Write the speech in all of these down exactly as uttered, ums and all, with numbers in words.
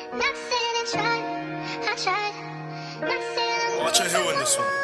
Watch your hill on this one.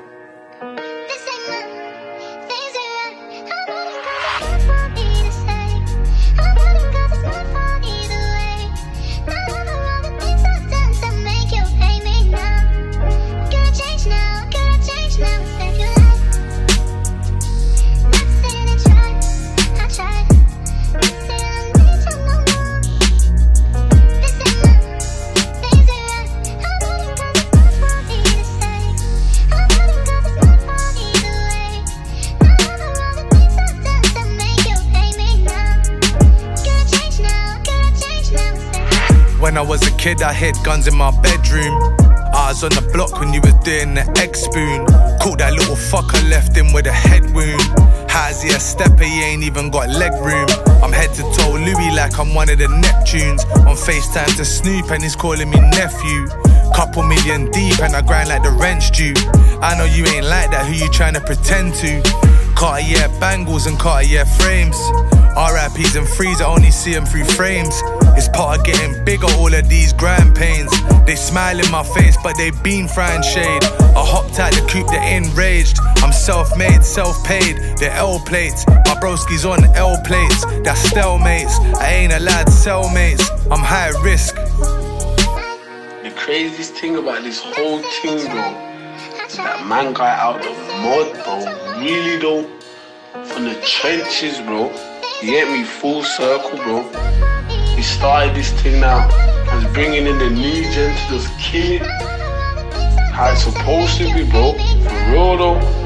When I was a kid, I hid guns in my bedroom. I was on the block when you was doing the egg spoon. Caught that little fucker, left him with a head wound. How's he a stepper? He ain't even got leg room. I'm head to toe Louis like I'm one of the Neptunes. On FaceTime to Snoop and he's calling me nephew. Couple million deep and I grind like the rent's due. I know you ain't like that, who you trying to pretend to? Cartier bangles and Cartier frames. R I Ps and threes, I only see them through frames. It's part of getting bigger, all of these grand pains. They smile in my face, but they been frying shade. I hopped out the coupe, they're enraged. I'm self-made, self-paid, they're L plates. My broski's on L plates, that's stalemates. I ain't allowed cellmates, I'm high risk. The craziest thing about this whole thing, bro, that man got out the mud, bro. Really though, from the trenches, bro. You get me, full circle, bro. He started this thing now, and bringing in the new gen to just kill it. How it's supposed to be, bro. For real though.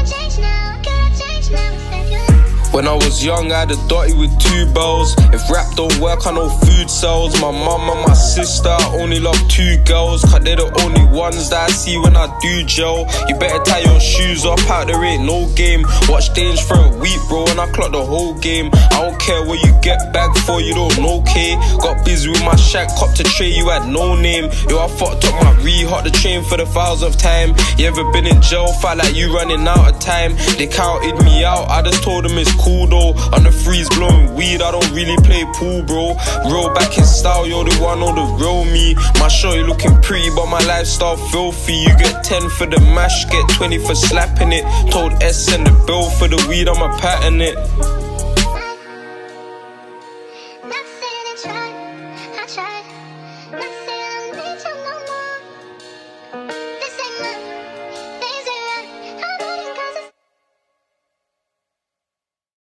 When I was young, I had a dotty with two bells. If rap don't work, I know food sells. My mum and my sister, I only love two girls, cause they're the only ones that I see when I do gel. You better tie your shoes up, out there ain't no game. Watch Dange for a week, bro, and I clock the whole game. I don't care what you get back for, you don't know, K. Got busy with my shack, cop to tray, you had no name. Yo, I fucked up my re-hot the train for the thousandth time. You ever been in jail, felt like you running out of time. They counted me out, I just told them it's cool though. On the freeze blowing weed, I don't really play pool, bro. Real back in style, you're the one on the real me. My shorty looking pretty, but my lifestyle filthy. You get ten for the mash, get twenty for slapping it. Told S send the bill for the weed, I'ma pattern it.